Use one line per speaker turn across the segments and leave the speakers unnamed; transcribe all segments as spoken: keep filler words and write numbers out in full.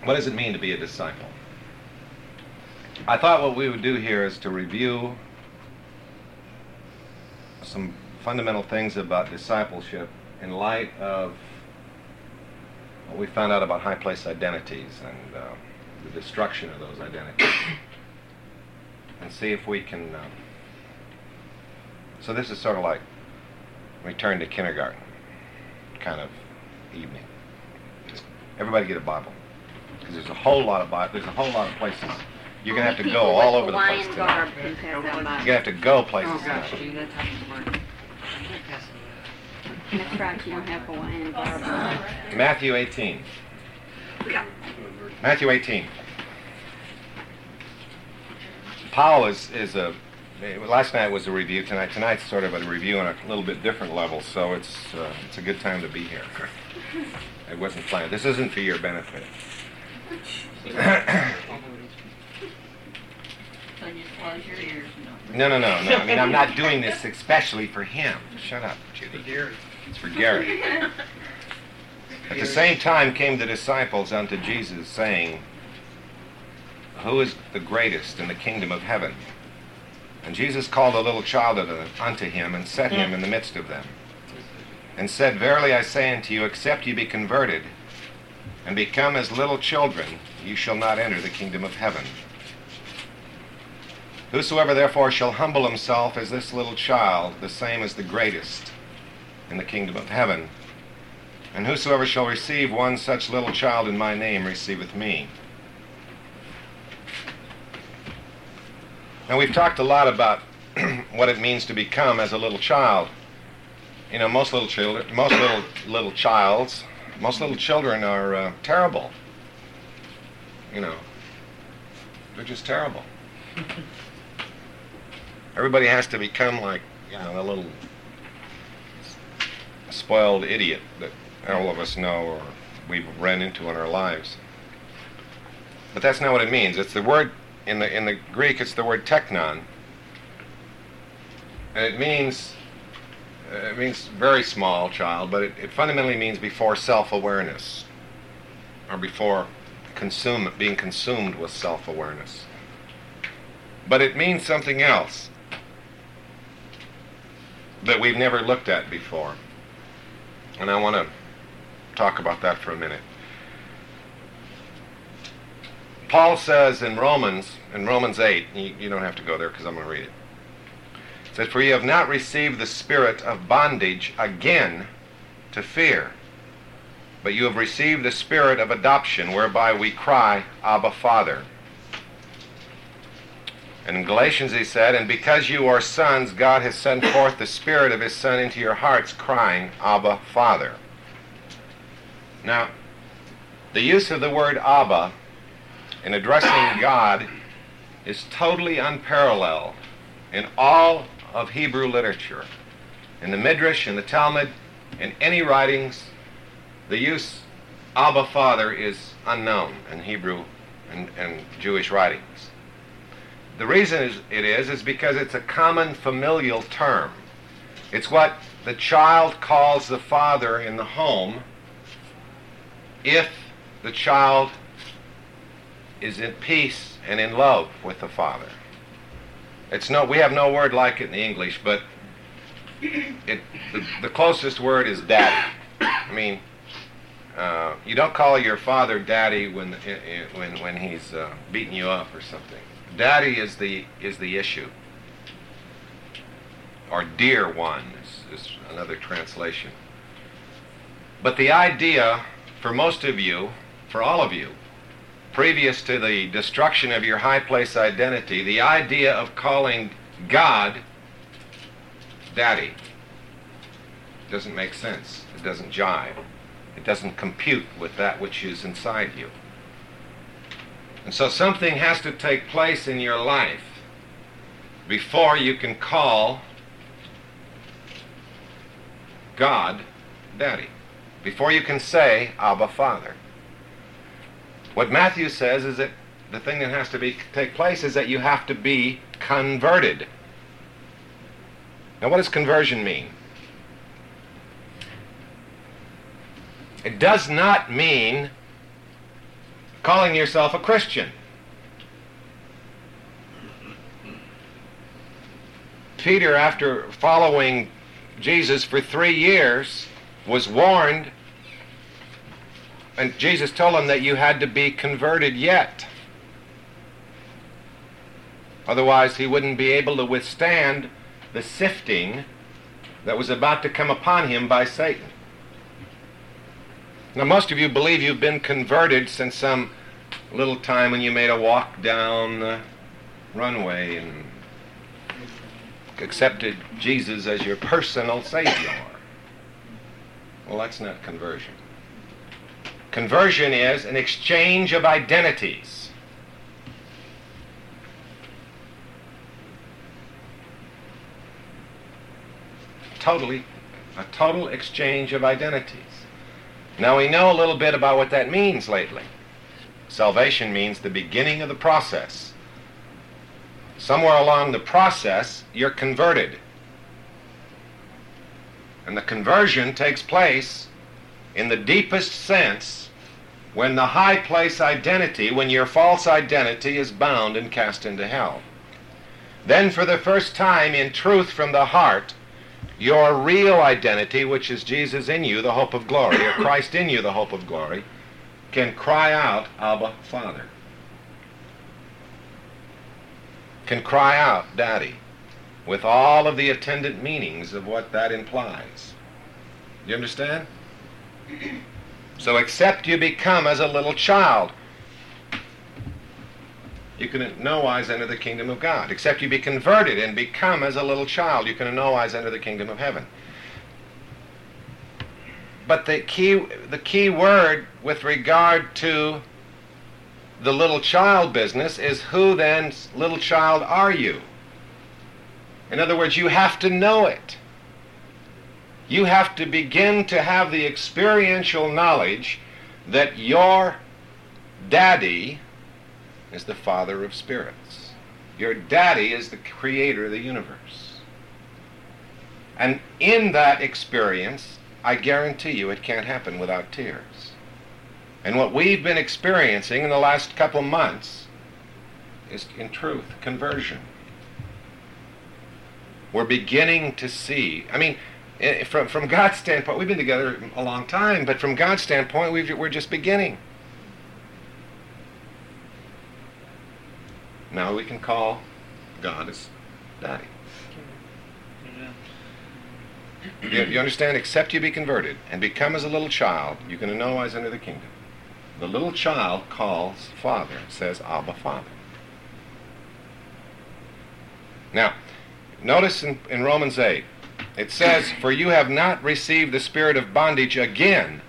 What does it mean to be a disciple? I thought what we would do here is to review some fundamental things about discipleship in light of what we found out about high place identities and uh, the destruction of those identities, and see if we can uh, so this is sort of like return to kindergarten kind of evening. Everybody get a Bible, because there's a whole lot of Bible, there's a whole lot of places you're going to have to go all over the place tonight. You're going to have to go places tonight.
That's right, you don't have Hawaiian garb.
Matthew eighteen. Matthew eighteen. Paul is, is a, last night was a review, tonight tonight's sort of a review on a little bit different level, so it's uh, it's a good time to be here. It wasn't planned. This isn't for your benefit. No, no, no, no. I mean, I'm not doing this especially for him. Shut up, Judy. It's for Gary. At the same time came the disciples unto Jesus, saying, Who is the greatest in the kingdom of heaven? And Jesus called a little child unto him, and set him in the midst of them, and said, Verily I say unto you, except ye be converted, and become as little children, you shall not enter the kingdom of heaven. Whosoever therefore shall humble himself as this little child, the same is the greatest in the kingdom of heaven. And whosoever shall receive one such little child in my name receiveth me. Now we've talked a lot about what it means to become as a little child. You know, most little children, most little little childs, most little children are uh, terrible. You know, they're just terrible. Everybody has to become like, you know, a little spoiled idiot that all of us know or we've run into in our lives. But that's not what it means. It's the word, in the in the Greek, it's the word teknon. And it means, uh, it means very small child, but it, it fundamentally means before self-awareness, or before consume, being consumed with self-awareness. But it means something else that we've never looked at before. And I want to talk about that for a minute. Paul says in Romans, in Romans eight, you, you don't have to go there because I'm going to read it. It says, For ye have not received the spirit of bondage again to fear, but you have received the spirit of adoption, whereby we cry, Abba, Father. And in Galatians he said, And because you are sons, God has sent forth the Spirit of His Son into your hearts, crying, Abba, Father. Now, the use of the word Abba in addressing God is totally unparalleled in all of Hebrew literature. In the Midrash, in the Talmud, in any writings, the use Abba, Father is unknown in Hebrew and, and Jewish writings. The reason is, it is is because it's a common familial term. It's what the child calls the father in the home if the child is in peace and in love with the father. It's no, we have no word like it in the English, but it, the, the closest word is daddy. I mean, uh, you don't call your father daddy when when when he's uh, beating you up or something. Daddy is the is the issue, or dear one is, is another translation. But the idea for most of you, for all of you, previous to the destruction of your high place identity, the idea of calling God Daddy doesn't make sense. It doesn't jive. It doesn't compute with that which is inside you. And so something has to take place in your life before you can call God Daddy, before you can say Abba, Father. What Matthew says is that the thing that has to be take place is that you have to be converted. Now, what does conversion mean? It does not mean calling yourself a Christian. Peter, after following Jesus for three years, was warned, and Jesus told him that you had to be converted yet. Otherwise, he wouldn't be able to withstand the sifting that was about to come upon him by Satan. Now, most of you believe you've been converted since some little time when you made a walk down the runway and accepted Jesus as your personal Savior. Well, that's not conversion. Conversion is an exchange of identities. Totally, a total exchange of identities. Now, we know a little bit about what that means lately. Salvation means the beginning of the process. Somewhere along the process, you're converted. And the conversion takes place in the deepest sense when the high place identity, when your false identity is bound and cast into hell. Then for the first time in truth from the heart, your real identity, which is Jesus in you, the hope of glory, or Christ in you, the hope of glory, can cry out, Abba, Father. Can cry out, Daddy, with all of the attendant meanings of what that implies. You understand? So except you become as a little child, you can in no wise enter the kingdom of God. Except you be converted and become as a little child, you can in no wise enter the kingdom of heaven. But the key, the key word with regard to the little child business is, who then, little child, are you? In other words, you have to know it. You have to begin to have the experiential knowledge that your daddy is the Father of spirits. Your daddy is the creator of the universe. And in that experience, I guarantee you it can't happen without tears. And what we've been experiencing in the last couple months is, in truth, conversion. We're beginning to see, I mean, from, from God's standpoint, we've been together a long time, but from God's standpoint, we've, we're just beginning. Now we can call God as Daddy. You, you understand? Except you be converted and become as a little child, you can in no wise enter the kingdom. The little child calls Father, says, Abba, Father. Now, notice in, in Romans eight, it says, for you have not received the spirit of bondage again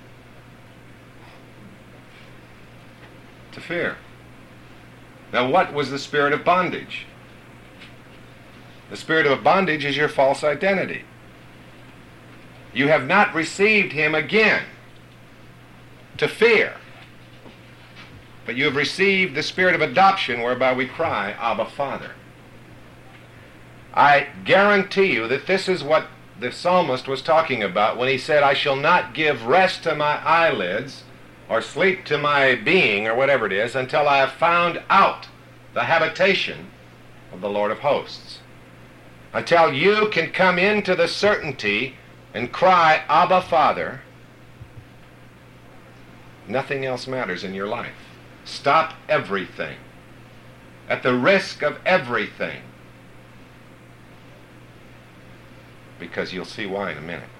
to fear. Now, what was the spirit of bondage? The spirit of bondage is your false identity. You have not received him again to fear, but you have received the spirit of adoption, whereby we cry, Abba, Father. I guarantee you that this is what the psalmist was talking about when he said, I shall not give rest to my eyelids or sleep to my being, or whatever it is, until I have found out the habitation of the Lord of hosts. Until you can come into the certainty and cry, Abba, Father, nothing else matters in your life. Stop everything. At the risk of everything. Because you'll see why in a minute.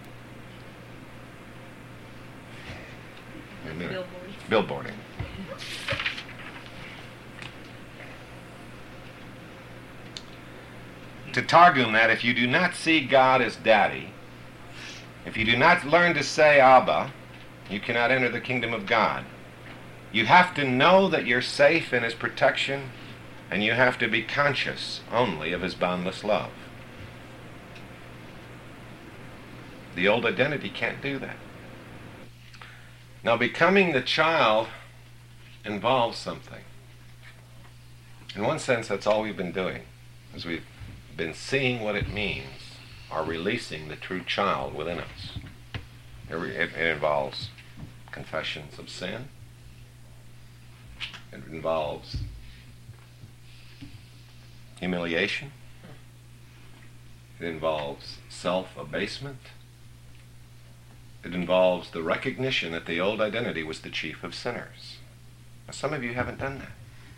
In a minute. Billboarding. To Targum that, if you do not see God as Daddy, if you do not learn to say Abba, you cannot enter the kingdom of God. You have to know that you're safe in his protection, and you have to be conscious only of his boundless love. The old identity can't do that. Now, becoming the child involves something. In one sense, that's all we've been doing, as we've been seeing what it means, or releasing the true child within us. It, it involves confessions of sin, It involves humiliation. It involves self-abasement. It involves the recognition that the old identity was the chief of sinners. Now, some of you haven't done that.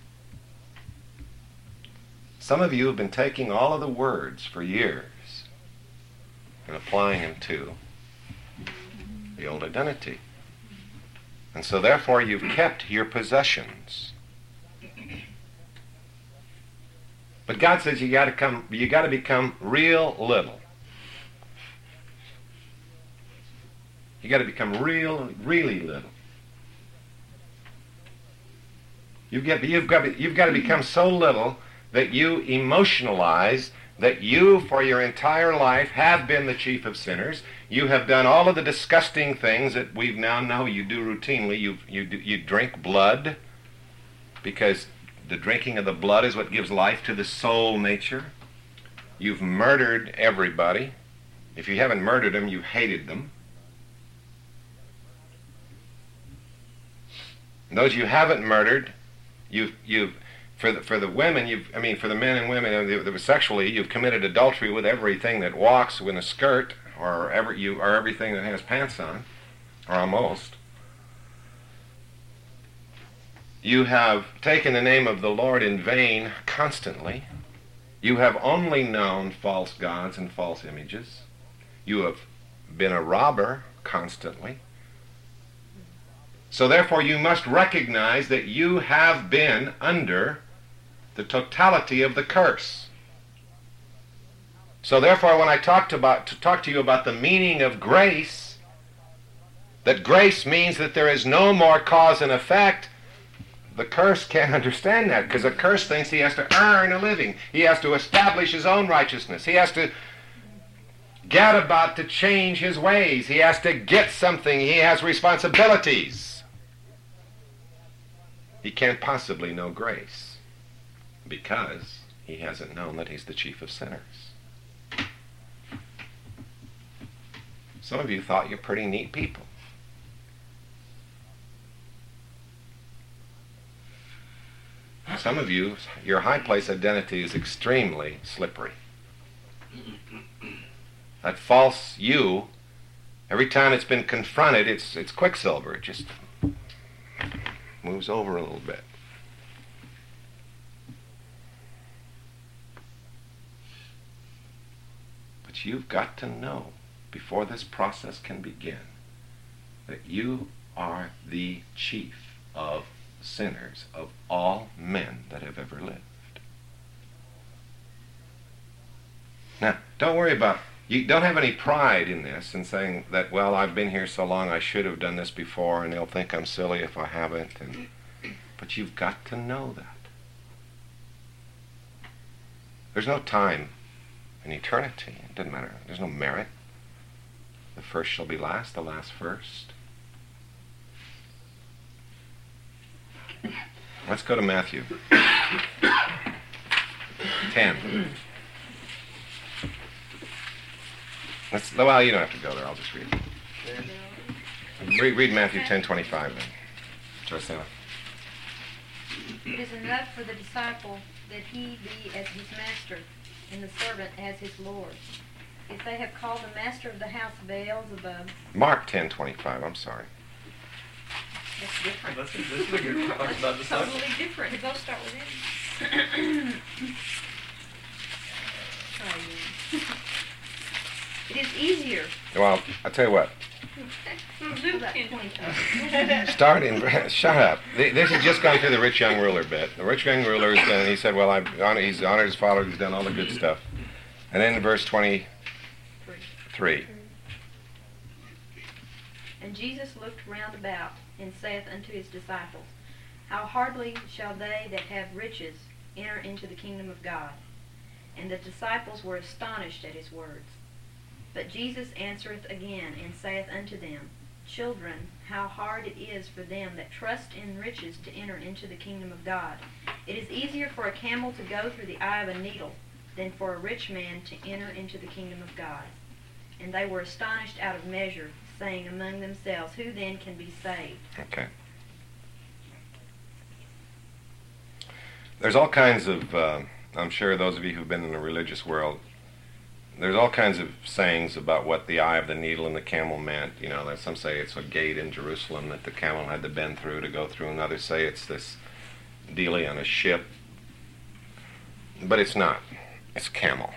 Some of you have been taking all of the words for years and applying them to the old identity. And so therefore you've kept your possessions. But God says you got to come you got to become real little. You got to become real really little. You've got you've got you've got to become so little that you emotionalize that you, for your entire life, have been the chief of sinners. You have done all of the disgusting things that we now know you do routinely. You you you drink blood because the drinking of the blood is what gives life to the soul nature. You've murdered everybody. If you haven't murdered them, you hated them. And those you haven't murdered, you've you've For the, for the women, you've, I mean, for the men and women that were sexually, you've committed adultery with everything that walks with a skirt, or every you, or everything that has pants on, or almost. You have taken the name of the Lord in vain constantly. You have only known false gods and false images. You have been a robber constantly. So therefore, you must recognize that you have been under the totality of the curse. So therefore, when I talked about to talk to you about the meaning of grace, that grace means that there is no more cause and effect, the curse can't understand that, because the curse thinks he has to earn a living. He has to establish his own righteousness. He has to get about to change his ways. He has to get something. He has responsibilities. He can't possibly know grace, because he hasn't known that he's the chief of sinners. Some of you thought you're pretty neat people. Some of you, your high place identity is extremely slippery. That false you, every time it's been confronted, it's it's quicksilver. It just moves over a little bit. But you've got to know, before this process can begin, that you are the chief of sinners of all men that have ever lived. Now, don't worry about, you don't have any pride in this and saying that, well, I've been here so long, I should have done this before, and they'll think I'm silly if I haven't. And, but you've got to know that. There's no time in eternity. It doesn't matter. There's no merit. The first shall be last, the last first. Let's go to Matthew ten. Let's, well, you don't have to go there. I'll just read it. Read, read Matthew ten twenty-five then. Joseph.
It is enough for the disciple that he be as his master, and the servant as his Lord. If they have called the master of the house Beelzebub.
Mark ten twenty-five. I'm sorry.
That's different.
That's, this is a good talks about disciples.
Totally different. Both start with it. It is easier.
Well, I'll tell you what.
Luke ten twenty-five.
Start in. Shut up. This has just gone through the rich young ruler bit. The rich young ruler is done. He said, "Well, I've honored, he's honored his father. He's done all the good stuff." And then in verse twenty-three.
And Jesus looked round about, and saith unto his disciples, How hardly shall they that have riches enter into the kingdom of God? And the disciples were astonished at his words. But Jesus answereth again, and saith unto them, Children, how hard it is for them that trust in riches to enter into the kingdom of God. It is easier for a camel to go through the eye of a needle than for a rich man to enter into the kingdom of God. And they were astonished out of measure, saying among themselves, Who then can be saved?
Okay. there's all kinds of, uh, I'm sure those of you who've been in the religious world, there's all kinds of sayings about what the eye of the needle and the camel meant. You know, some say it's a gate in Jerusalem that the camel had to bend through to go through, and others say it's this dealie on a ship. But it's not. It's camel.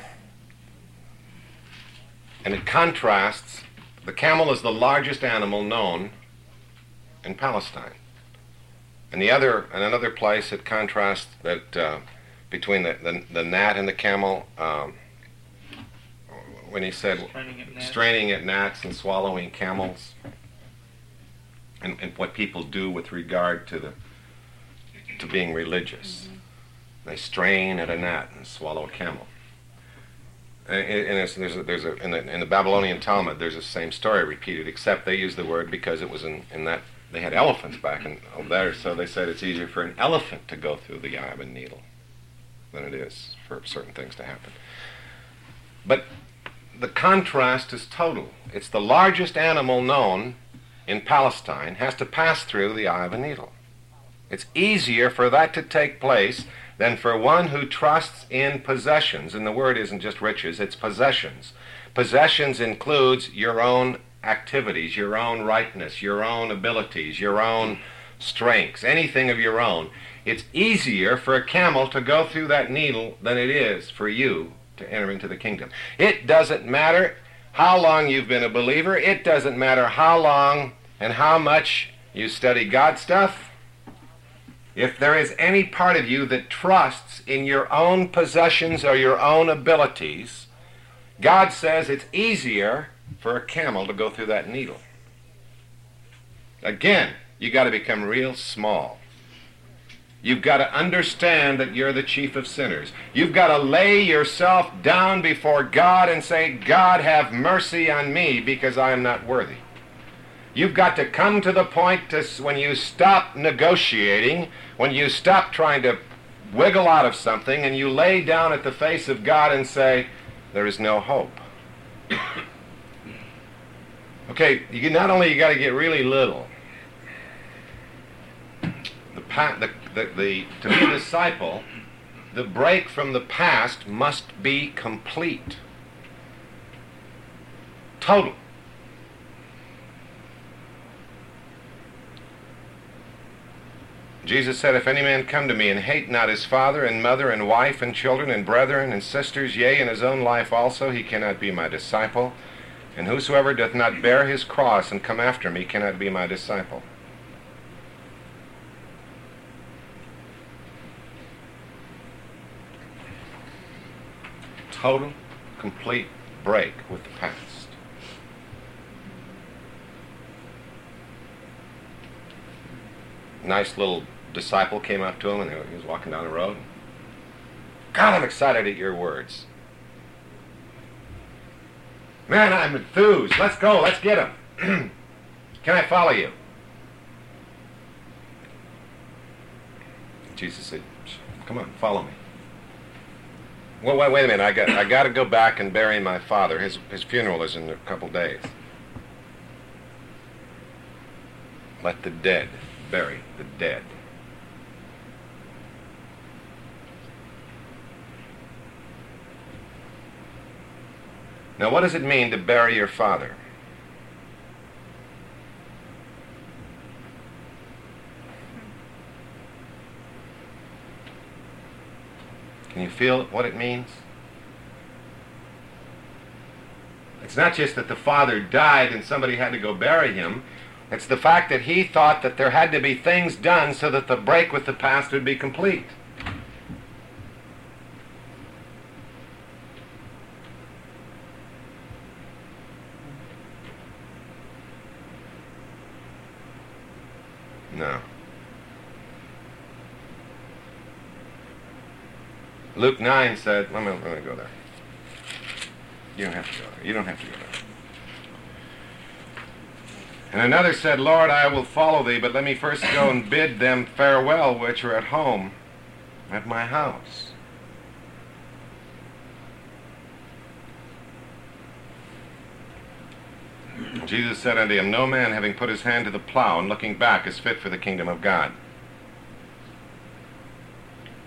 And it contrasts, the camel is the largest animal known in Palestine. And the other, in another place, it contrasts that uh, between the, the the gnat and the camel. Um, when he said
Straining at gnats.
straining at gnats and swallowing camels, and, and what people do with regard to the to being religious, mm-hmm. They strain at a gnat and swallow a camel. And, and it's, there's a, there's a in the in the Babylonian Talmud, there's the same story repeated, except they used the word because it was in in that. They had elephants back in, over there, so they said it's easier for an elephant to go through the eye of a needle than it is for certain things to happen. But the contrast is total. It's the largest animal known in Palestine has to pass through the eye of a needle. It's easier for that to take place than for one who trusts in possessions. And the word isn't just riches, it's possessions. Possessions includes your own activities, your own rightness, your own abilities, your own strengths, anything of your own. It's easier for a camel to go through that needle than it is for you to enter into the kingdom. It doesn't matter how long you've been a believer. It doesn't matter how long and how much you study God stuff. If there is any part of you that trusts in your own possessions or your own abilities, God says it's easier for a camel to go through that needle. Again, you got to become real small. You've got to understand that you're the chief of sinners. You've got to lay yourself down before God and say, God, have mercy on me because I am not worthy. You've got to come to the point to, when you stop negotiating, when you stop trying to wiggle out of something, and you lay down at the face of God and say, there is no hope. Okay, you not only you got to get really little. The, pa- the, the, the to be a disciple, the break from the past must be complete, total. Jesus said, if any man come to me and hate not his father and mother and wife and children and brethren and sisters, yea, and his own life also, he cannot be my disciple. And whosoever doth not bear his cross and come after me cannot be my disciple. Total, complete break with the past. Nice little disciple came up to him, and he was walking down the road. God, I'm excited at your words. Man, I'm enthused. Let's go. Let's get him. Can I follow you? Jesus said, come on, follow me. Well, wait, wait a minute. I got, I got to go back and bury my father. His, his funeral is in a couple days. Let the dead bury the dead. Now, what does it mean to bury your father? Can you feel what it means? It's not just that the father died and somebody had to go bury him. It's the fact that he thought that there had to be things done so that the break with the past would be complete. No. Luke nine said, I'm going to go there. You don't have to go there. You don't have to go there. And another said, Lord, I will follow thee, but let me first go and bid them farewell which are at home at my house. Jesus said unto him, no man having put his hand to the plow and looking back is fit for the kingdom of God.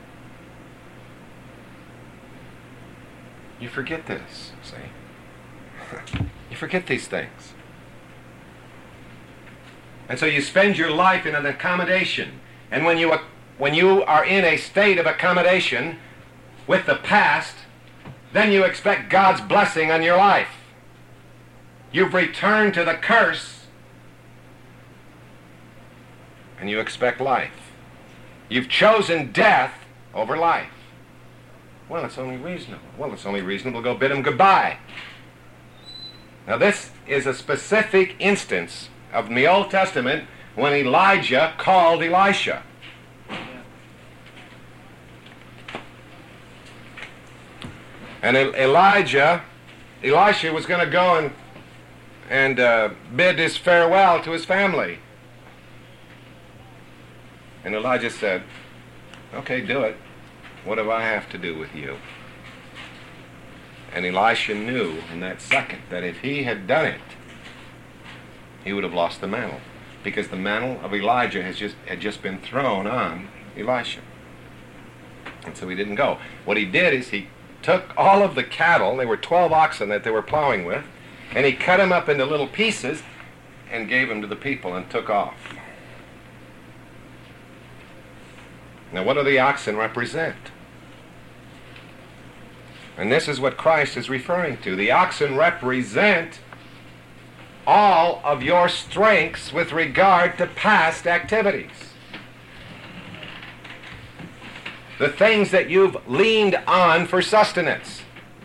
You forget this, see? You forget these things. And so you spend your life in an accommodation. And when you, when you are in a state of accommodation with the past, then you expect God's blessing on your life. You've returned to the curse, and you expect life. You've chosen death over life. Well, it's only reasonable. Well, it's only reasonable to go bid him goodbye. Now, this is a specific instance of the Old Testament when Elijah called Elisha. And Elijah, Elisha was going to go and, and uh, bid his farewell to his family. And Elijah said, okay, do it. What do I have to do with you? And Elisha knew in that second that if he had done it, he would have lost the mantle, because the mantle of Elijah has just, had just been thrown on Elisha. And so he didn't go. What he did is he took all of the cattle, there were twelve oxen that they were plowing with, and he cut them up into little pieces and gave them to the people and took off. Now, what do the oxen represent? And this is what Christ is referring to. The oxen represent all of your strengths with regard to past activities. The things that you've leaned on for sustenance.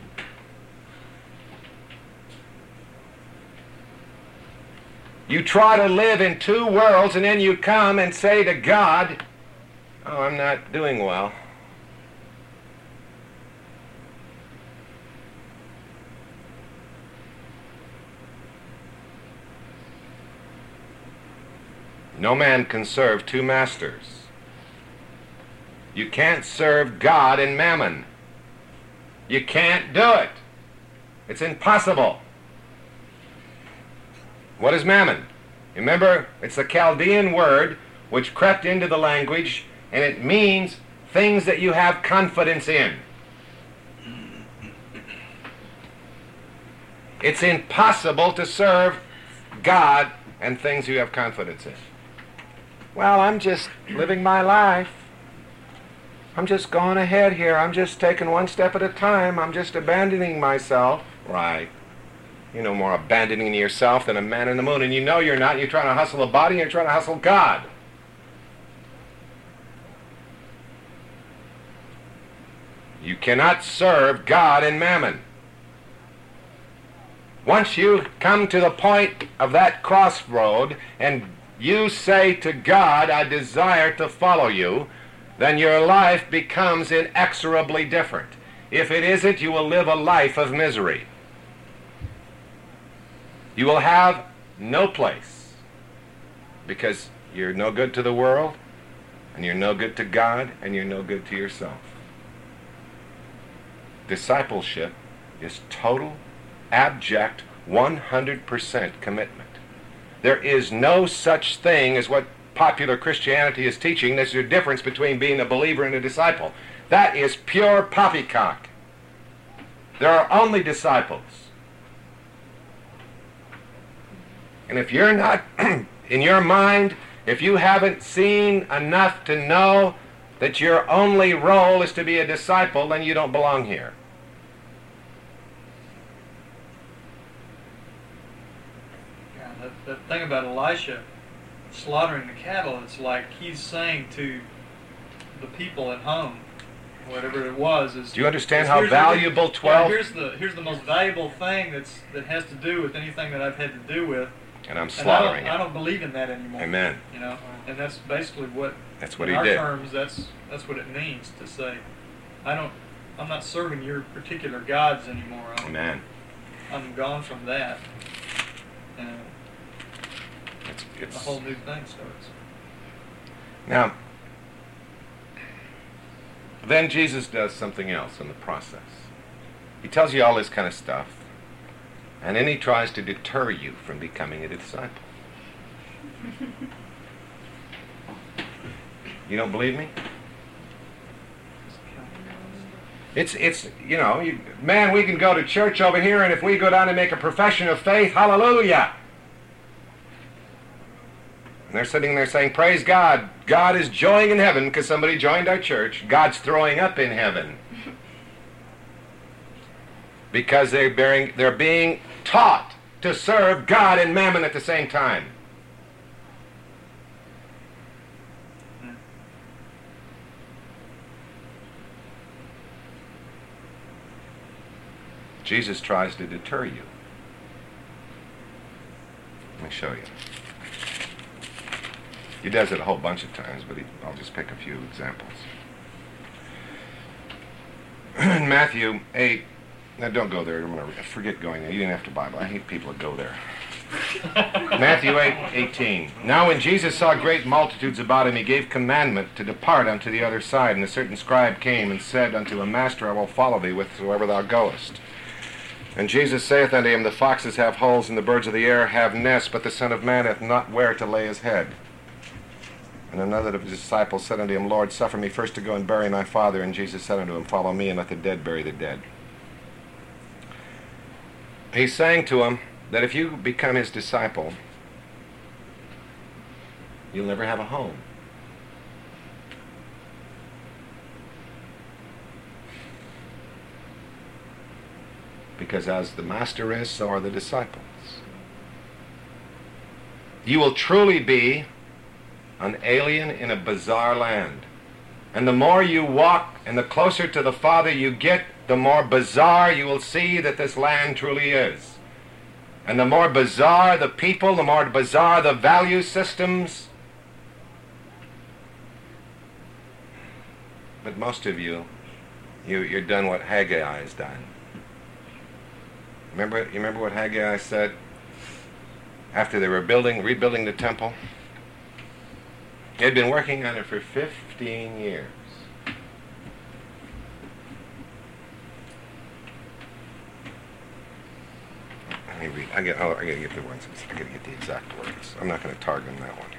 You try to live in two worlds, and then you come and say to God, oh, I'm not doing well. No man can serve two masters. You can't serve God and mammon. You can't do it. It's impossible. What is mammon? Remember, it's a Chaldean word which crept into the language, and it means things that you have confidence in. It's impossible to serve God and things you have confidence in. Well, I'm just living my life. I'm just going ahead here. I'm just taking one step at a time. I'm just abandoning myself. Right. You're no more abandoning yourself than a man in the moon, and you know you're not. You're trying to hustle a body, and you're trying to hustle God. You cannot serve God and mammon. Once you come to the point of that crossroad and you say to God, I desire to follow you, then your life becomes inexorably different. If it isn't, you will live a life of misery. You will have no place, because you're no good to the world, and you're no good to God, and you're no good to yourself. Discipleship is total, abject, one hundred percent commitment. There is no such thing as what popular Christianity is teaching. There's a difference between being a believer and a disciple. That is pure poppycock. There are only disciples. And if you're not, in your mind, if you haven't seen enough to know that your only role is to be a disciple, then you don't belong here.
The thing about Elisha slaughtering the cattle, it's like he's saying to the people at home, whatever it was, is.
Do you understand how valuable
the,
twelve?
Yeah, here's the here's the most valuable thing that's that has to do with anything that I've had to do with.
And I'm slaughtering
and I don't,
it.
I don't believe in that anymore.
Amen.
You know, and that's basically what.
That's what
in
he
our
did.
terms, that's that's what it means to say, I don't, I'm not serving your particular gods anymore. I'm,
Amen.
I'm gone from that. And
It's, it's,
a whole new thing starts.
Now, then Jesus does something else in the process. He tells you all this kind of stuff, and then he tries to deter you from becoming a disciple. You don't believe me? It's, it's you know, you, man, we can go to church over here, and if we go down and make a profession of faith, hallelujah. And they're sitting there saying, praise God. God is joying in heaven because somebody joined our church. God's throwing up in heaven. Because they're, bearing, they're being taught to serve God and mammon at the same time. Jesus tries to deter you. Let me show you. He does it a whole bunch of times, but he, I'll just pick a few examples. In Matthew eight, now don't go there. I'm going to forget going there. You didn't have to Bible. I hate people that go there. Matthew eight eighteen. Now when Jesus saw great multitudes about him, he gave commandment to depart unto the other side. And a certain scribe came and said unto him, Master, I will follow thee whithersoever thou goest. And Jesus saith unto him, the foxes have holes, and the birds of the air have nests, but the Son of Man hath not where to lay his head. And another of his disciples said unto him, Lord, suffer me first to go and bury my father. And Jesus said unto him, Follow me, and let the dead bury the dead. He's saying to him that if you become his disciple, you'll never have a home. Because as the master is, so are the disciples. You will truly be an alien in a bizarre land. And the more you walk and the closer to the Father you get, the more bizarre you will see that this land truly is. And the more bizarre the people, the more bizarre the value systems. But most of you, you you're done what Haggai has done. Remember, you remember what Haggai said after they were building, rebuilding the temple? He had been working on it for fifteen years. Let me read. I get. Oh, I gotta get the ones. I gotta get the exact words. I'm not going to target that one.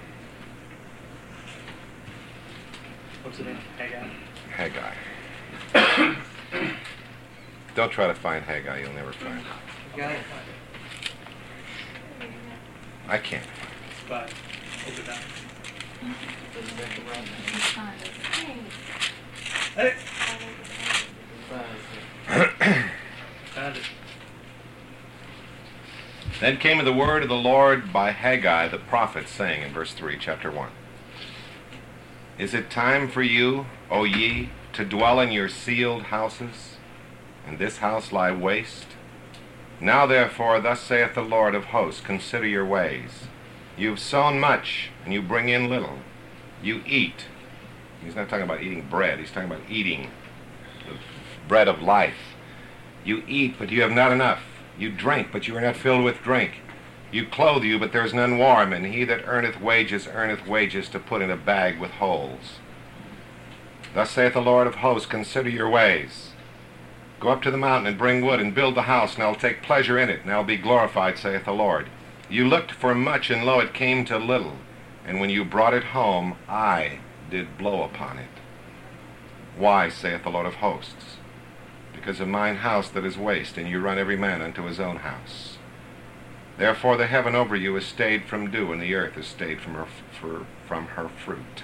What's it in? Haggai.
Haggai. Don't try to find Haggai. You'll never find it.
Got it.
I can't.
Bye. Open that. Hey. Found it.
Then came the word of the Lord by Haggai the prophet, saying in verse three, chapter one, Is it time for you, O ye, to dwell in your sealed houses, and this house lie waste? Now therefore, thus saith the Lord of hosts, consider your ways. You've sown much, and you bring in little. You eat. He's not talking about eating bread. He's talking about eating the bread of life. You eat, but you have not enough. You drink, but you are not filled with drink. You clothe you, but there is none warm. And he that earneth wages, earneth wages to put in a bag with holes. Thus saith the Lord of hosts, consider your ways. Go up to the mountain and bring wood and build the house, and I will take pleasure in it, and I will be glorified, saith the Lord. You looked for much, and lo, it came to little. And when you brought it home, I did blow upon it. Why, saith the Lord of hosts? Because of mine house that is waste, and you run every man unto his own house. Therefore the heaven over you is stayed from dew, and the earth is stayed from her, for, from her fruit.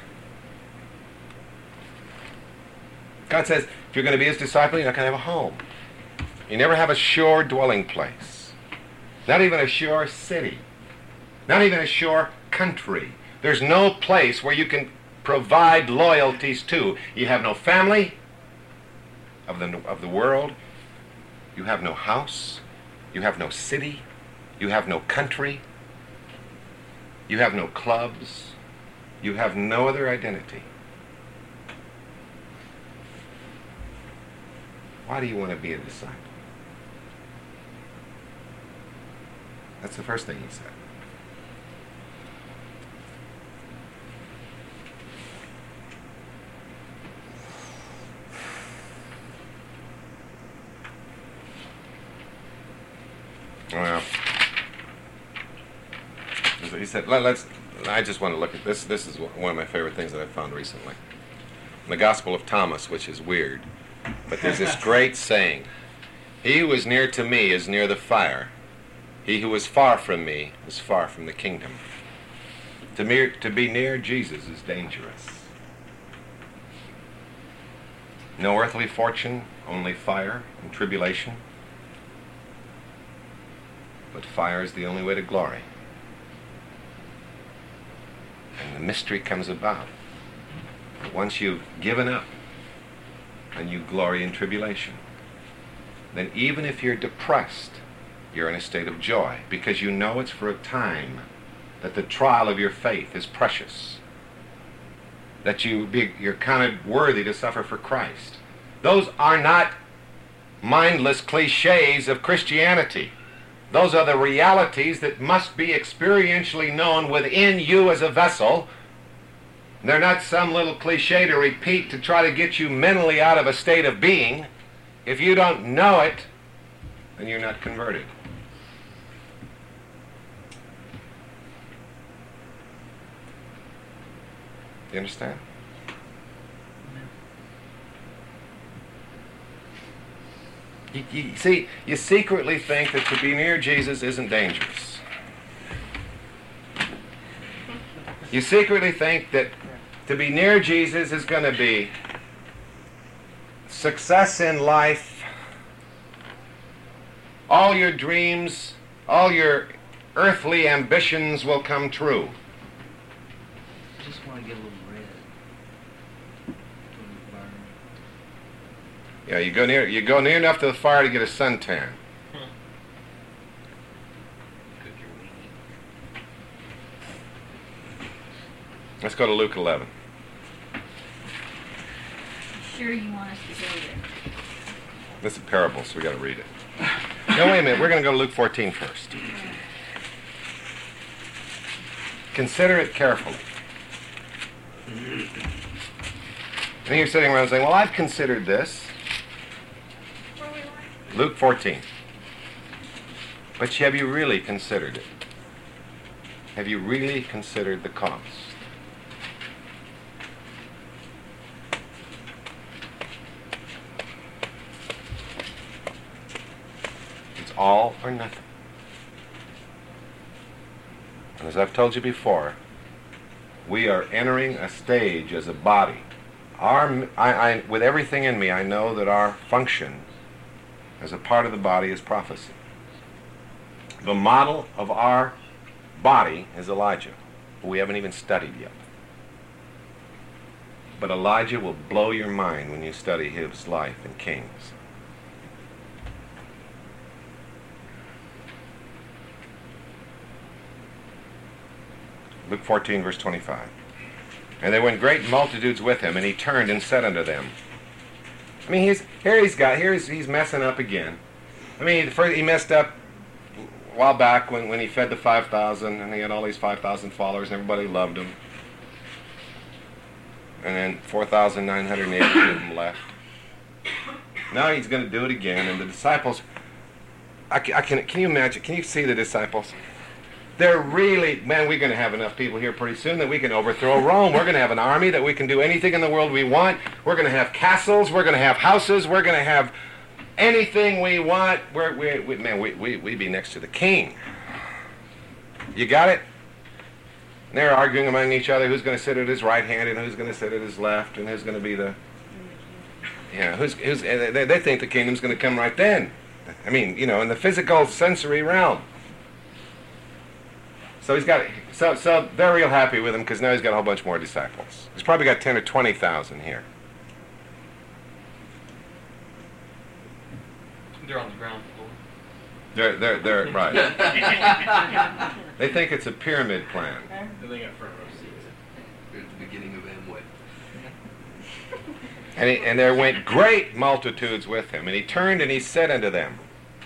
God says, if you're going to be his disciple, you're not going to have a home. You never have a sure dwelling place. Not even a sure city. Not even a sure country. There's no place where you can provide loyalties to. You have no family of the, of the world. You have no house. You have no city. You have no country. You have no clubs. You have no other identity. Why do you want to be a disciple? That's the first thing he said. Well, he said, Let, let's, I just want to look at this. This is one of my favorite things that I've found recently. In the Gospel of Thomas, which is weird. But there's this great saying, he who is near to me is near the fire. He who is far from me is far from the kingdom. To, me, to be near Jesus is dangerous. No earthly fortune, only fire and tribulation. But fire is the only way to glory. And the mystery comes about. Once you've given up and you glory in tribulation, then even if you're depressed, you're in a state of joy because you know it's for a time, that the trial of your faith is precious, that you be, you're counted worthy to suffer for Christ. Those are not mindless cliches of Christianity. Those are the realities that must be experientially known within you as a vessel. They're not some little cliche to repeat to try to get you mentally out of a state of being. If you don't know it, then you're not converted. Do you understand? You, you, see, you secretly think that to be near Jesus isn't dangerous. You secretly think that to be near Jesus is going to be success in life, all your dreams, all your earthly ambitions will come true.
I just want to get a little red.
Yeah, you go near you go near enough to the fire to get a suntan. Let's go to Luke eleven.
Sure you want us to go there?
This is a parable, so we got to read it. No, wait a minute. We're going to go to Luke fourteen first. Consider it carefully. And you're sitting around saying, well, I've considered this. Luke fourteen. But have you really considered it? Have you really considered the cost? It's all or nothing. And as I've told you before, we are entering a stage as a body. Our, I, I, with everything in me, I know that our function as a part of the body is prophecy. The model of our body is Elijah, who we haven't even studied yet. But Elijah will blow your mind when you study his life in Kings. Luke fourteen, verse twenty-five. And there went great multitudes with him, and he turned and said unto them. I mean, he's, here he's got, here he's, he's messing up again. I mean, first he messed up a while back when, when he fed the five thousand, and he had all these five thousand followers, and everybody loved him. And then four thousand nine hundred eighty of them left. Now he's going to do it again, and the disciples, I can, I can, can you imagine, can you see the disciples? They're really, man, we're going to have enough people here pretty soon that we can overthrow Rome. We're going to have an army that we can do anything in the world we want. We're going to have castles. We're going to have houses. We're going to have anything we want. We're, we, we, man, we, we, we'd be next to the king. You got it? And they're arguing among each other who's going to sit at his right hand and who's going to sit at his left and who's going to be the, you know, who's, who's, they, they think the kingdom's going to come right then. I mean, you know, in the physical sensory realm. So he's got, so so they're real happy with him because now he's got a whole bunch more disciples. He's probably got ten or twenty thousand here.
They're on the ground floor.
They're they're they're right. They think it's a pyramid plan.
And they got front row seats at the beginning of Amway.
And he, and there went great multitudes with him, and he turned and he said unto them.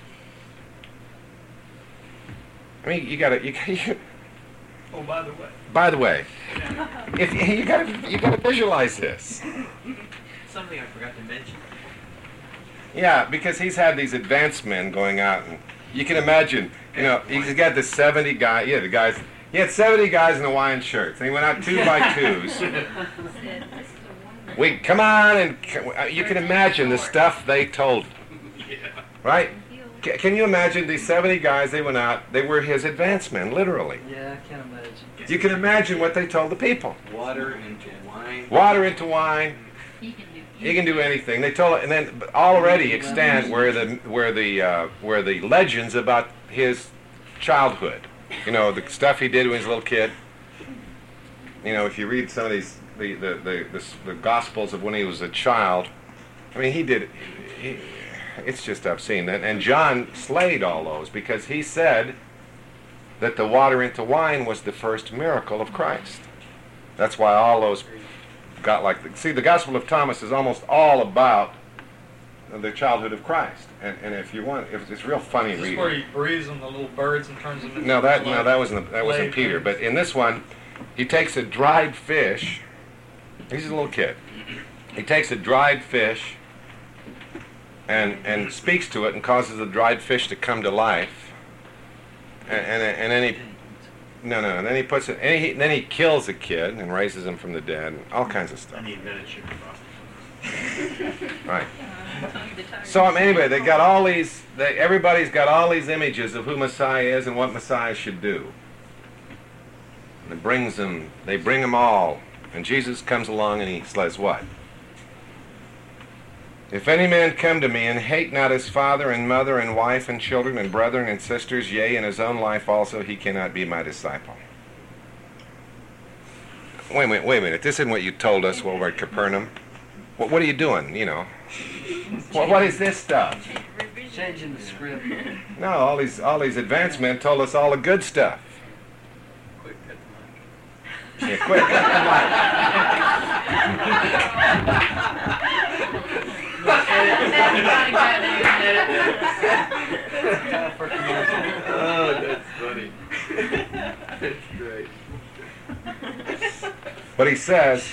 I mean, you gotta you. you
Oh, by the way.
By the way, if you gotta you gotta visualize this.
Something I forgot to mention.
Yeah, because he's had these advanced men going out, and you can imagine, you know, he's got the seventy guy. Yeah, the guys. He had seventy guys in Hawaiian shirts, and he went out two by twos. We come on, and c- you can imagine the stuff they told, right? C- can you imagine these seventy guys? They went out. They were his advance men, literally.
Yeah, I can imagine.
You can imagine what they told the people.
Water into wine.
Water into wine.
He can do.
He can do anything. They told, and then already extant where the where the uh, where the legends about his childhood. You know, the stuff he did when he was a little kid. You know, if you read some of these the the the, the, the Gospels of when he was a child, I mean, he did. He, it's just obscene. And, and John slayed all those because he said that the water into wine was the first miracle of Christ. That's why all those got like the, see the Gospel of Thomas is almost all about the childhood of Christ. And and if you want, if it's real funny
Is this
reading.
where he breathes on the little birds and turns them into
No, that no,
like
that wasn't that wasn't
laid
Peter.
things?
But in this one, he takes a dried fish. He's a little kid. He takes a dried fish and and speaks to it and causes the dried fish to come to life. And and, and then he no no and then he puts it and he, then he kills a kid and raises him from the dead and all kinds of stuff.
And he invented sugar cross.
Right. So um, anyway, they got all these. They, everybody's got all these images of who Messiah is and what Messiah should do. And it brings them. They bring them all, and Jesus comes along and he says, "What? If any man come to me and hate not his father and mother and wife and children and brethren and sisters, yea, and his own life also, he cannot be my disciple." Wait a minute. Wait a minute. This isn't what you told us while we're at Capernaum. What, what are you doing? You know. What, what is this stuff?
Changing the script.
No, all these all these advanced men told us all the good stuff.
Quick, cut the mic.
Yeah, quick.
Time for commercial.
Oh, that's funny. That's great.
But he says,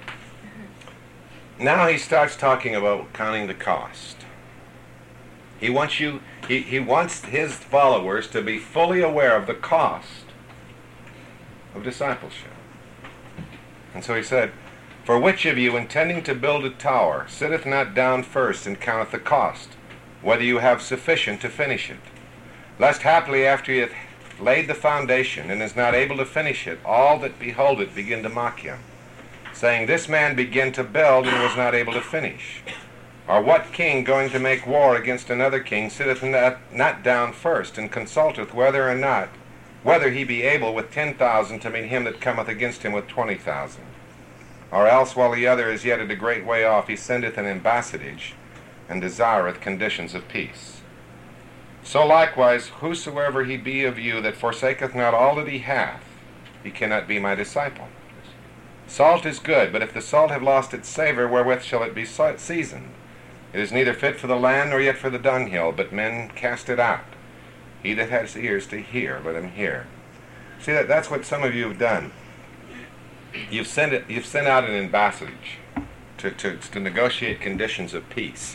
now he starts talking about counting the cost. He wants you, he, he wants his followers to be fully aware of the cost of discipleship. And so he said, "For which of you, intending to build a tower, sitteth not down first and counteth the cost, whether you have sufficient to finish it? Lest haply after he hath laid the foundation and is not able to finish it, all that behold it begin to mock him, saying, This man began to build and was not able to finish. Or what king going to make war against another king sitteth not, not down first, and consulteth whether or not, whether he be able with ten thousand to meet him that cometh against him with twenty thousand? Or else while the other is yet at a great way off, he sendeth an ambassadage, and desireth conditions of peace. So likewise, whosoever he be of you that forsaketh not all that he hath, he cannot be my disciple. Salt is good, but if the salt have lost its savor, wherewith shall it be seasoned? It is neither fit for the land nor yet for the dunghill, but men cast it out. He that has ears to hear, let him hear." See, that that's what some of you have done. You've sent it. You've sent out an ambassadage to to, to negotiate conditions of peace.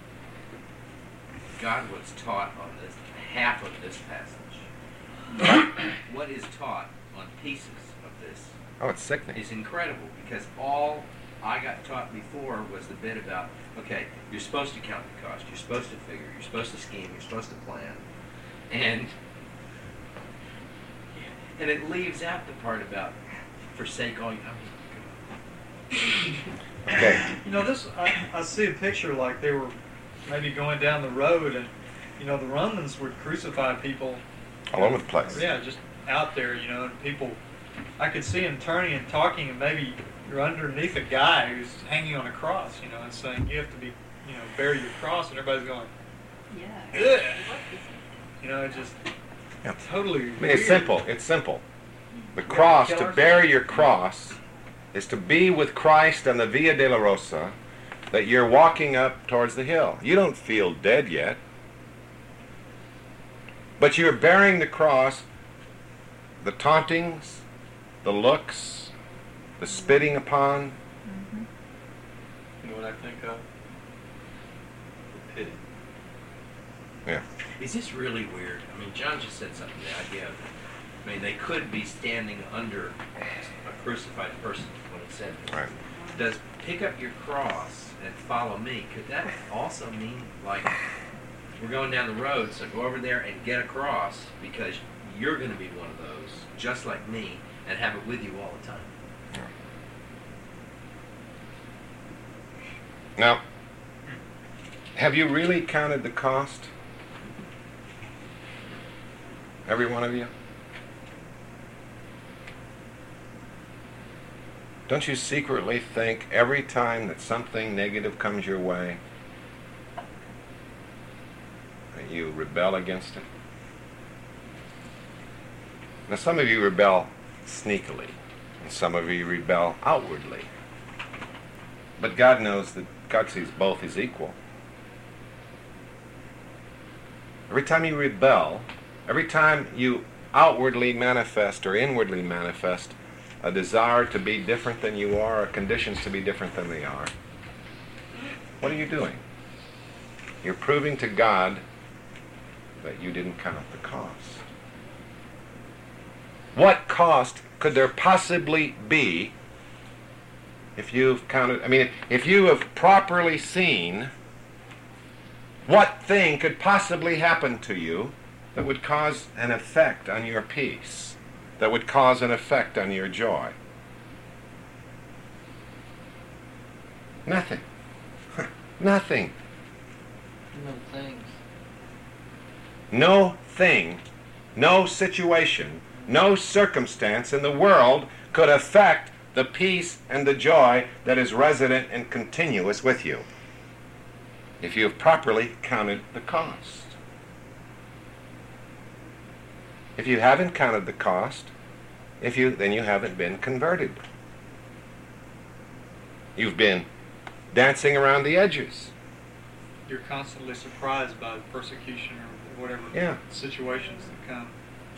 God was taught on this half of this passage. What is taught on pieces of this
Oh, it's sickening.
is incredible, because all I got taught before was the bit about, okay, you're supposed to count the cost, you're supposed to figure, you're supposed to scheme, you're supposed to plan, and and it leaves out the part about forsake all. I mean,
Okay.
You know, this, I, I see a picture like they were maybe going down the road, and, you know, the Romans would crucify people.
All over the place.
Yeah, just out there, you know, and people, I could see them turning and talking, and maybe you're underneath a guy who's hanging on a cross, you know, and saying, you have to be, you know, bear your cross, and everybody's going,
Yeah.
ugh. You know, it just
Yeah.
totally
I mean, it's
weird.
simple. It's simple. The cross, to bear your cross, is to be with Christ on the Via Dolorosa, that you're walking up towards the hill. You don't feel dead yet, but you're bearing the cross, the tauntings, the looks, the spitting upon.
You know what I think of?
The pity.
Yeah.
is this really weird? I mean, John just said something, the idea of, I mean, they could be standing under a crucified person when it said this.
Right.
does pick up your cross and follow me, could that also mean, like, we're going down the road, so go over there and get a cross, because you're going to be one of those, just like me, and have it with you all the time?
Now, have you really counted the cost? Every one of you? Don't you secretly think every time that something negative comes your way that you rebel against it? Now, some of you rebel sneakily, and some of you rebel outwardly. But God knows that God sees both as equal. Every time you rebel, every time you outwardly manifest or inwardly manifest a desire to be different than you are, or conditions to be different than they are, what are you doing? You're proving to God that you didn't count the cost. What cost could there possibly be if you've counted, I mean, if you have properly seen what thing could possibly happen to you that would cause an effect on your peace, that would cause an effect on your joy? Nothing. Nothing.
No things.
No thing, no situation, no circumstance in the world could affect the peace and the joy that is resident and continuous with you, if you have properly counted the cost. If you haven't counted the cost, if you then you haven't been converted. You've been dancing around the edges.
You're constantly surprised by persecution or whatever
Yeah.
situations that come.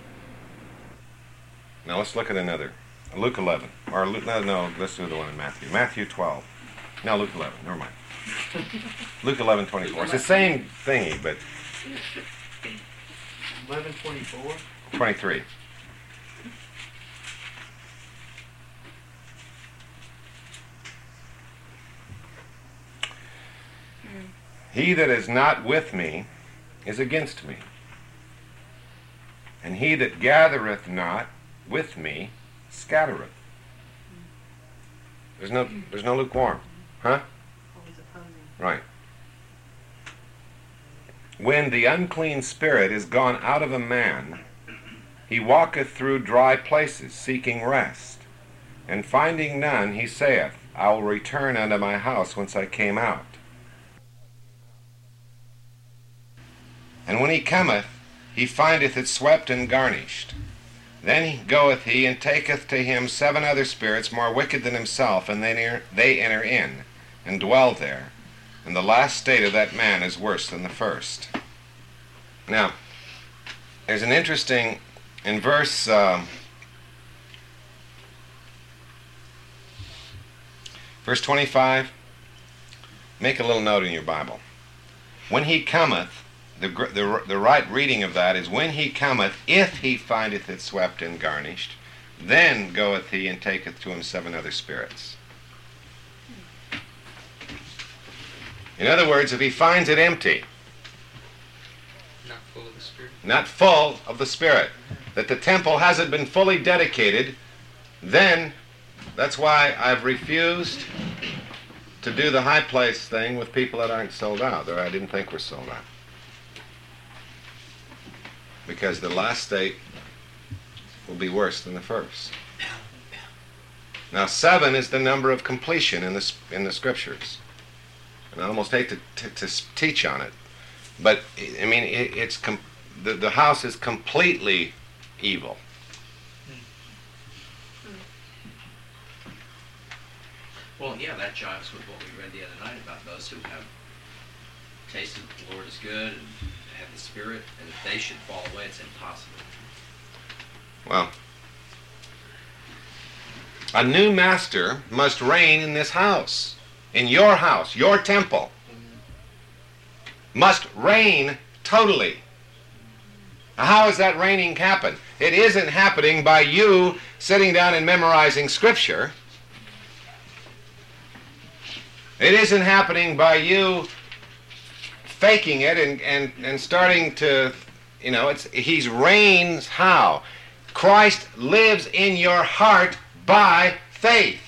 Now let's look at another. Luke eleven. Or Luke, no, no, let's do the one in Matthew. Matthew twelve. No, Luke eleven. Never mind. Luke eleven twenty-four. It's the same thingy, but
eleven twenty-four.
twenty-three. He that is not with me is against me, and he that gathereth not with me scattereth. There's no, there's no lukewarm, huh?
Always opposing.
Right. When the unclean spirit is gone out of a man, he walketh through dry places, seeking rest, and finding none, he saith, I will return unto my house whence I came out. And when he cometh, he findeth it swept and garnished. Then goeth he and taketh to him seven other spirits more wicked than himself, and they enter, they enter in, and dwell there. And the last state of that man is worse than the first. Now, there's an interesting, in verse, uh, verse twenty-five, make a little note in your Bible. When he cometh, The, the, the right reading of that is, when he cometh, if he findeth it swept and garnished, then goeth he and taketh to him seven other spirits. In other words, if he finds it empty,
Not full of the Spirit.
not full of the Spirit, that the temple hasn't been fully dedicated, then that's why I've refused to do the high place thing with people that aren't sold out, or I didn't think were sold out. Because the last state will be worse than the first. Now, seven is the number of completion in the, in the scriptures. And I almost hate to, to, to teach on it. But, I mean, it, it's com- the, the house is completely evil.
Well, yeah, that jives with what we read the other night about those who have tasted that the Lord is good and have the Spirit, and if they should fall away, it's impossible.
Well, a new master must reign in this house, in your house, your temple. Must reign totally. Now, how is that reigning happen? It isn't happening by you sitting down and memorizing Scripture. It isn't happening by you faking it and, and, and starting to, you know, it's, He reigns how? Christ lives in your heart by faith.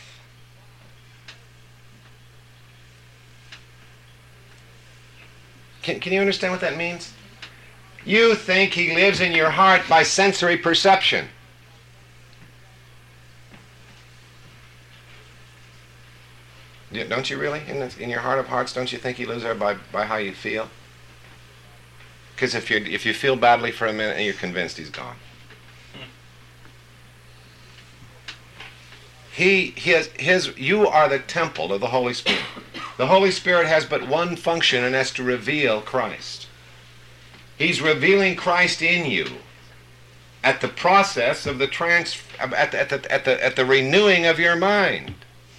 Can, can you understand what that means? You think He lives in your heart by sensory perception. Yeah, don't you really? In, the, in your heart of hearts, don't you think He lives there by, by how you feel? Because if, you're, if you feel badly for a minute and you're convinced He's gone. He, his, his, you are the temple of the Holy Spirit. The Holy Spirit has but one function, and that's to reveal Christ. He's revealing Christ in you at the process of the trans, at the, at the, at the, at the renewing of your mind.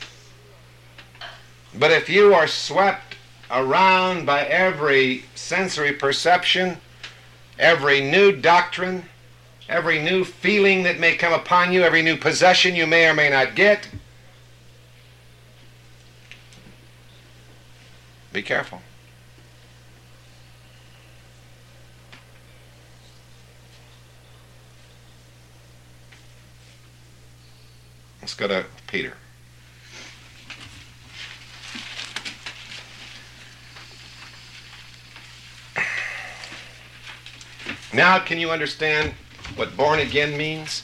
But if you are swept around by every sensory perception, every new doctrine, every new feeling that may come upon you, every new possession you may or may not get, be careful. Let's go to Peter. Now, can you understand what born again means?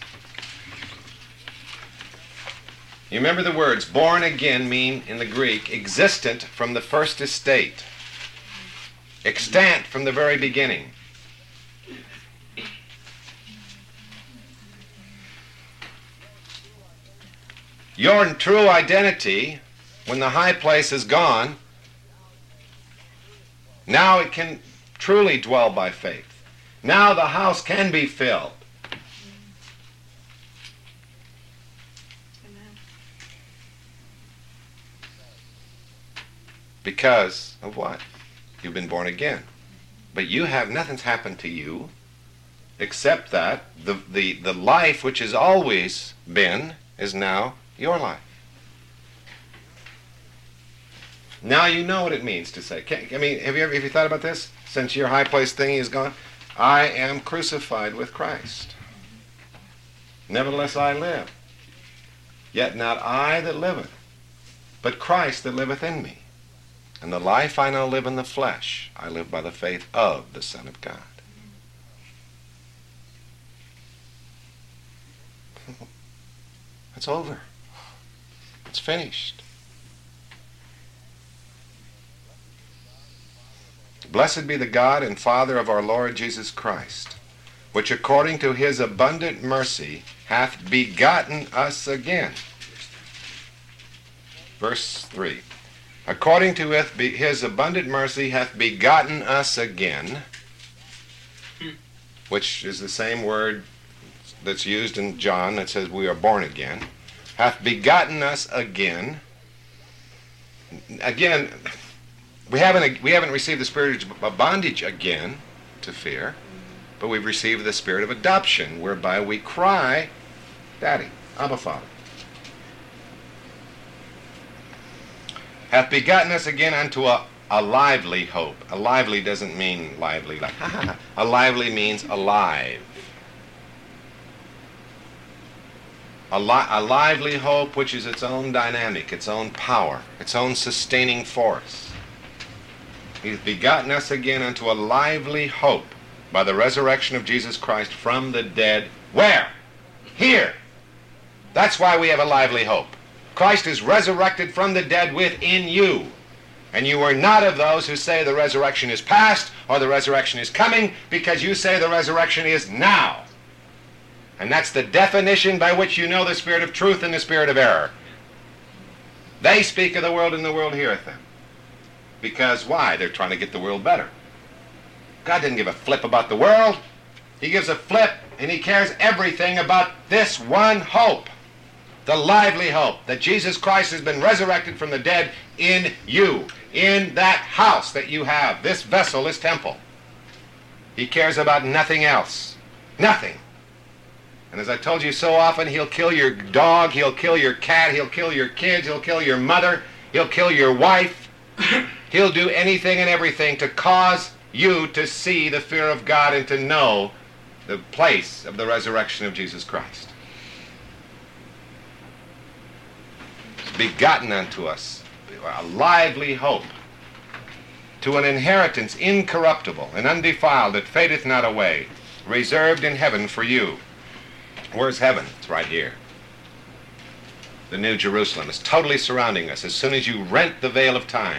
You remember the words born again mean in the Greek existent from the first estate, extant from the very beginning. Your true identity, when the high place is gone, now it can truly dwell by faith. Now the house can be filled.
Amen.
Because of what? You've been born again. But you have, nothing's happened to you except that the, the, the life which has always been is now your life. Now you know what it means to say. Can, I mean, have you ever have you thought about this? Since your high place thingy is gone, I am crucified with Christ. Nevertheless I live. Yet not I that liveth, but Christ that liveth in me. And the life I now live in the flesh, I live by the faith of the Son of God. It's over. It's finished. Blessed be the God and Father of our Lord Jesus Christ, which according to His abundant mercy hath begotten us again. Verse three. According to His abundant mercy hath begotten us again, which is the same word that's used in John that says we are born again, hath begotten us again. Again, we haven't, we haven't received the spirit of bondage again to fear, but we've received the spirit of adoption, whereby we cry, Daddy, Abba, Father. Hath begotten us again unto a, a lively hope. A lively doesn't mean lively, like, ha ha ha. A lively means alive. A, li a lively hope which is its own dynamic, its own power, its own sustaining force. He's begotten us again unto a lively hope by the resurrection of Jesus Christ from the dead. Where? Here. That's why we have a lively hope. Christ is resurrected from the dead within you. And you are not of those who say the resurrection is past or the resurrection is coming, because you say the resurrection is now. And that's the definition by which you know the spirit of truth and the spirit of error. They speak of the world and the world heareth them. Because why? They're trying to get the world better. God didn't give a flip about the world. He gives a flip, and He cares everything about this one hope. The lively hope that Jesus Christ has been resurrected from the dead in you, in that house that you have, this vessel, this temple. He cares about nothing else. Nothing. And as I told you so often, He'll kill your dog, He'll kill your cat, He'll kill your kids, He'll kill your mother, He'll kill your wife. He'll do anything and everything to cause you to see the fear of God and to know the place of the resurrection of Jesus Christ. It's begotten unto us a lively hope, to an inheritance incorruptible and undefiled that fadeth not away, reserved in heaven for you. Where's heaven? It's right here. The New Jerusalem is totally surrounding us as soon as you rent the veil of time.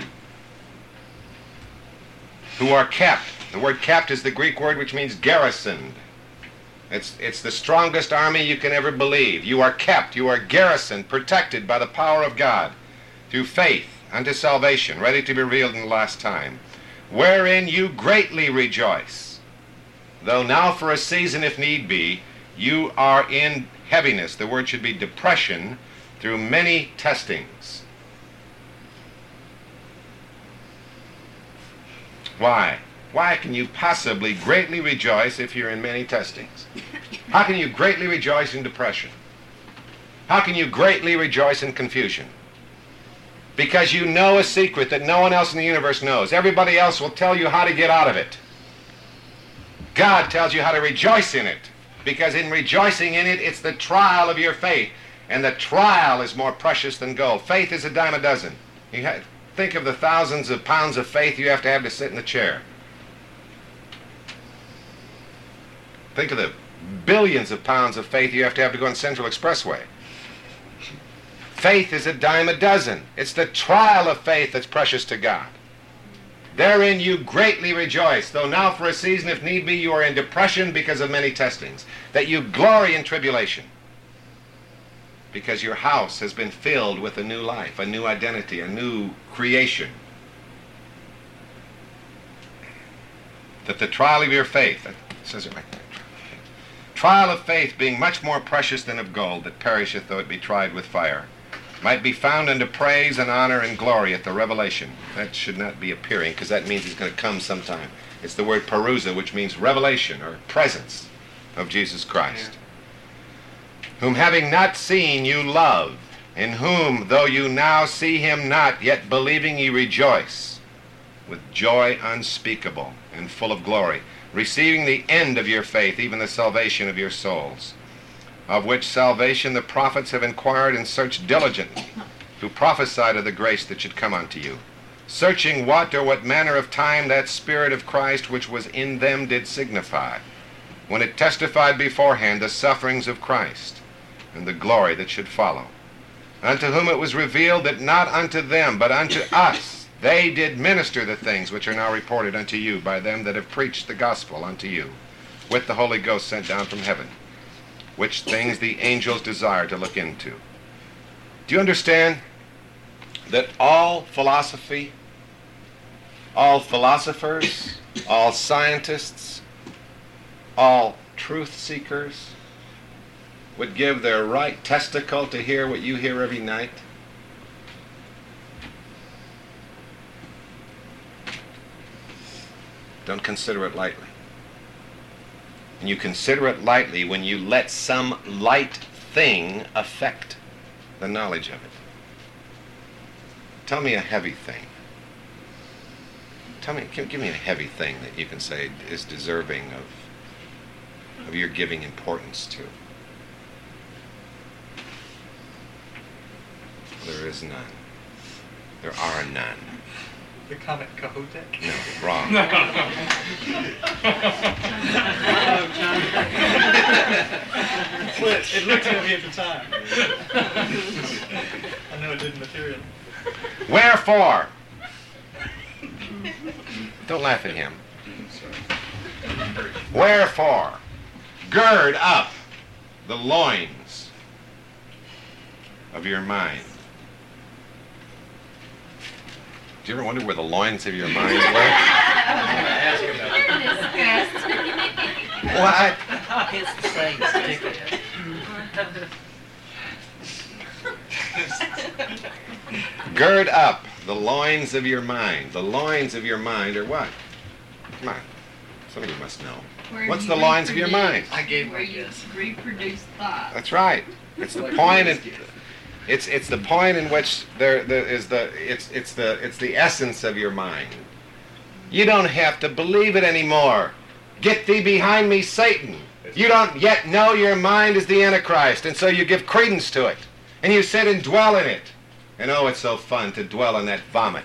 Who are kept. The word kept is the Greek word which means garrisoned. It's, it's the strongest army you can ever believe. You are kept, you are garrisoned, protected by the power of God through faith unto salvation, ready to be revealed in the last time, wherein you greatly rejoice, though now for a season, if need be, you are in heaviness. The word should be depression, through many testings. Why? Why can you possibly greatly rejoice if you're in many testings? How can you greatly rejoice in depression? How can you greatly rejoice in confusion? Because you know a secret that no one else in the universe knows. Everybody else will tell you how to get out of it. God tells you how to rejoice in it. Because in rejoicing in it, it's the trial of your faith. And the trial is more precious than gold. Faith is a dime a dozen. You ha- think of the thousands of pounds of faith you have to have to sit in the chair. Think of the billions of pounds of faith you have to have to go on Central Expressway. Faith is a dime a dozen. It's the trial of faith that's precious to God. Therein you greatly rejoice, though now for a season, if need be, you are in depression because of many testings, that you glory in tribulation, because your house has been filled with a new life, a new identity, a new creation. That the trial of your faith, it says it right there, trial of faith being much more precious than of gold, that perisheth though it be tried with fire, might be found unto praise and honor and glory at the revelation. That should not be appearing, because that means he's going to come sometime. It's the word parousa, which means revelation or presence of Jesus Christ. Yeah. Whom having not seen you love, in whom though you now see him not, yet believing ye rejoice with joy unspeakable and full of glory, receiving the end of your faith, even the salvation of your souls, of which salvation the prophets have inquired and searched diligently, who prophesied of the grace that should come unto you, searching what or what manner of time that Spirit of Christ which was in them did signify, when it testified beforehand the sufferings of Christ, and the glory that should follow, unto whom it was revealed that not unto them, but unto us, they did minister the things which are now reported unto you by them that have preached the gospel unto you, with the Holy Ghost sent down from heaven, which things the angels desire to look into. Do you understand that all philosophy, all philosophers, all scientists, all truth seekers would give their right testicle to hear what you hear every night? Don't consider it lightly. And you consider it lightly when you let some light thing affect the knowledge of it. Tell me a heavy thing. Tell me, give, give me a heavy thing that you can say is deserving of, of your giving importance to. There is none. There are none.
The comet Cahotek?
No, wrong.
Well, it, it looked at me at the time. I know it didn't material.
Wherefore? Don't laugh at him. Wherefore? Gird up the loins of your mind. Do you ever wonder where the loins of your mind were? What?
It's the same stick.
Gird up the loins of your mind. The loins of your mind are what? Come on. Some of you must know.
Where
What's
you
the loins of your mind?
reproduce-
I gave
Where
my
you
guess.
reproduce thought.
That's right. It's the point. In, It's it's the point in which there, there is the it's it's the it's the essence of your mind. You don't have to believe it anymore. Get thee behind me, Satan. You don't yet know your mind is the Antichrist, and so you give credence to it. And you sit and dwell in it. And oh, it's so fun to dwell in that vomit.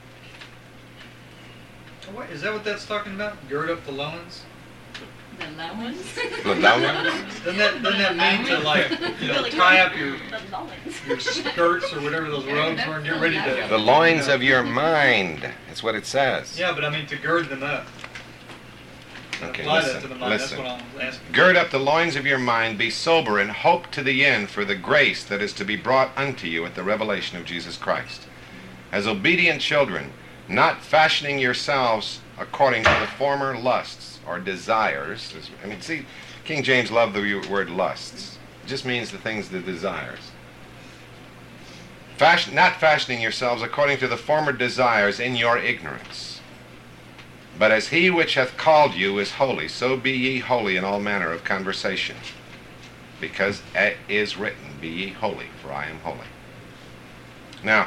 What, is that what that's talking about? Gird up the loins?
The Lowens.
The Lowens?
Doesn't that, doesn't that mean to, like, you know, tie up your,
The Lowens.
your skirts or whatever those robes are and get ready to...
The loins of your mind. That's what it says.
Yeah, but I mean to gird them up.
Okay,
Apply that
listen,
to the mind.
listen.
That's what I'm asking.
Gird up the loins of your mind, be sober, and hope to the end for the grace that is to be brought unto you at the revelation of Jesus Christ. As obedient children, not fashioning yourselves according to the former lusts or desires. I mean, see, King James loved the word lusts. It just means the things, the desires. Fashion, not fashioning yourselves according to the former desires in your ignorance. But as he which hath called you is holy, so be ye holy in all manner of conversation. Because it is written, be ye holy, for I am holy. Now,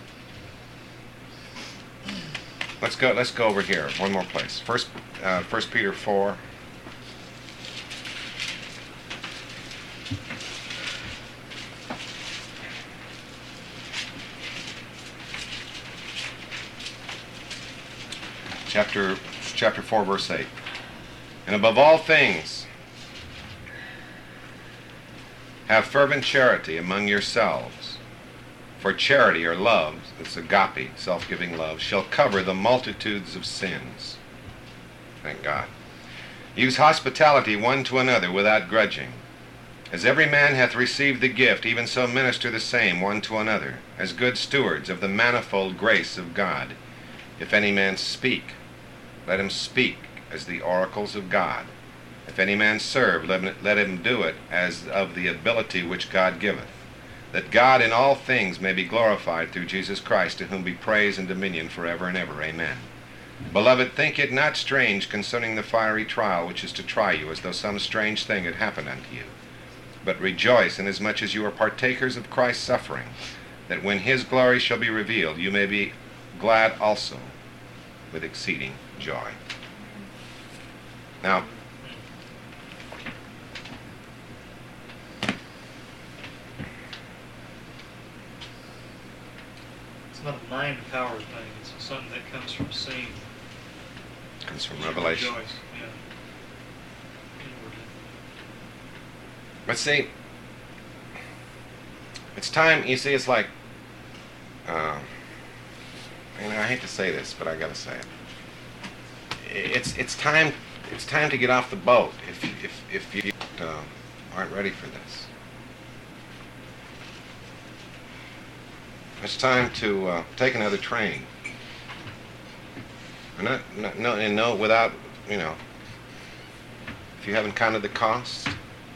let's go, let's go over here, one more place. First, uh, First Peter four. Chapter, chapter four, verse eight. And above all things, have fervent charity among yourselves. For charity or love, it's agape, self-giving love, shall cover the multitudes of sins. Thank God. Use hospitality one to another without grudging. As every man hath received the gift, even so minister the same one to another, as good stewards of the manifold grace of God. If any man speak, let him speak as the oracles of God. If any man serve, let him, let him do it as of the ability which God giveth, that God in all things may be glorified through Jesus Christ, to whom be praise and dominion forever and ever. Amen. Beloved, think it not strange concerning the fiery trial which is to try you, as though some strange thing had happened unto you. But rejoice inasmuch as you are partakers of Christ's suffering, that when his glory shall be revealed, you may be glad also with exceeding joy. Now,
It's not a mind power thing. It's something that comes from seeing.
comes from
You
Revelation.
rejoice, yeah. Inwardly.
But see, it's time, you see, it's like, uh, you know, I hate to say this, but I gotta say it. It's it's time it's time to get off the boat if if if you uh, aren't ready for this. It's time to uh, take another train. And not, not no and no without, you know, if you haven't counted the cost.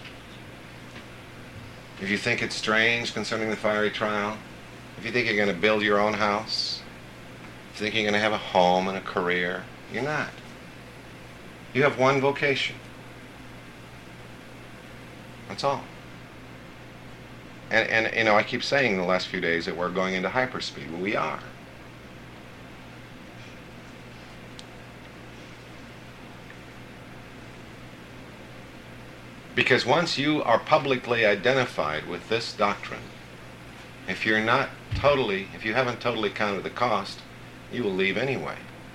If you think it's strange concerning the fiery trial, if you think you're going to build your own house, if you think you're going to have a home and a career, you're not. You have one vocation. That's all. And, and you know, I keep saying in the last few days that we're going into hyperspeed. Well, we are. Because once you are publicly identified with this doctrine, if you're not totally, if you haven't totally counted the cost, you will leave anyway.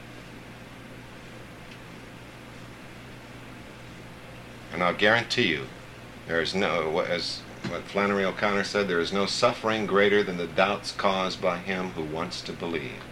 And I'll guarantee you, there is no, as what Flannery O'Connor said, there is no suffering greater than the doubts caused by him who wants to believe.